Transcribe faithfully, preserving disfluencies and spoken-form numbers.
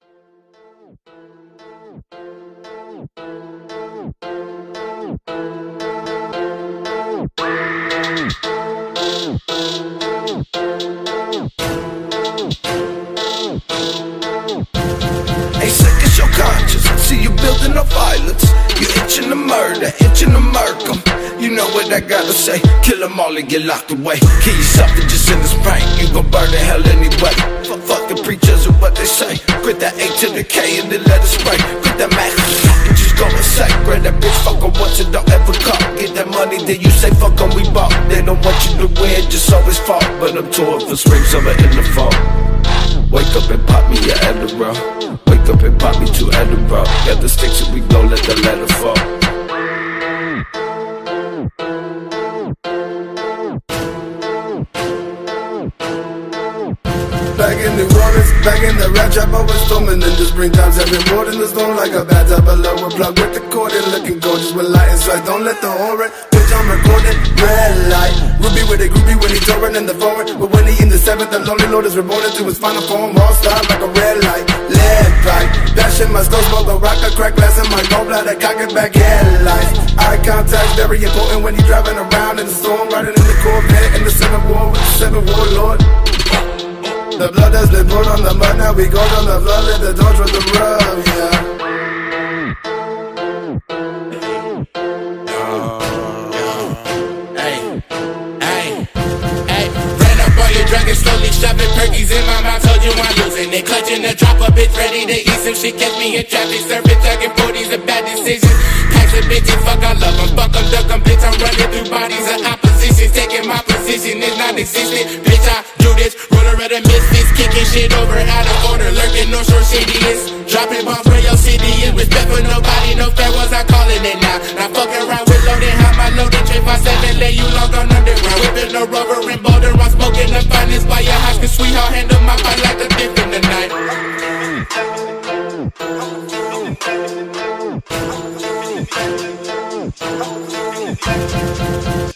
Ain't sick as your conscience. See you building up violence. You itching to murder, itching to murk 'em. You know what I gotta say. Kill 'em all and get locked away. Kill yourself and just in this prank. You gon' burn in hell anyway. Fuck fucking preachers and what they say. Quit that A to the K and then let it spray. Quit that Mac and just go insane. Grab that bitch, fuck 'em once and don't ever come. Get that money, then you say fuck 'em, we bought. They don't want you to win, just always fall. But I'm touring for spring, summer, in the fall. Wake up and pop me your Adderall. Wake up and pop me two Adderall. Got the sticks and we gon' let the ladder fall. Back in New Orleans, back in the rap trap, I was storming in the springtimes. Every morning the storm like a bathtub below. We're plugged with the cord and looking gorgeous with light and strike. Don't let the horn ring, bitch, I'm recording. Red light, Ruby with a groupie when he touring in the forward. But when he in the seventh, the lonely lord is reborn into his final form. All star like a red light, lead pipe. That shit must go smoke a rock, a crack glass in my gallbladder, cock it back headlights. Eye contact very important when he driving around in the storm, riding in the Corvette in the seventh war with the seventh warlord. The blood has been poured on the mud, now we go down the blood, let the torch with the rub, yeah. Hey, hey, hey. Ran up on your drug and slowly shoving perkies in my mouth, told you I'm losing it. Clutching the drop, a bitch ready to eat some shit. Catch me in traffic, serving thugging forties, a bad decision. Packs of bitches, fuck I love them, fuck them, duck them, bitch. I'm running through bodies of opposition, taking my position is non-existent. Bitch, I do this, ruler of the misfits, kicking shit over out of order, lurking North Shore City is dropping bombs where your city is. Respect for nobody, no fair ones, I calling it now. Now fuck around with loading, how my loading, trip five seven, lay you long on underground. Whipping a rover and boulder, I'm smoking the finest by your house, cause sweetheart handle my fight like a thief in the night. Thank you.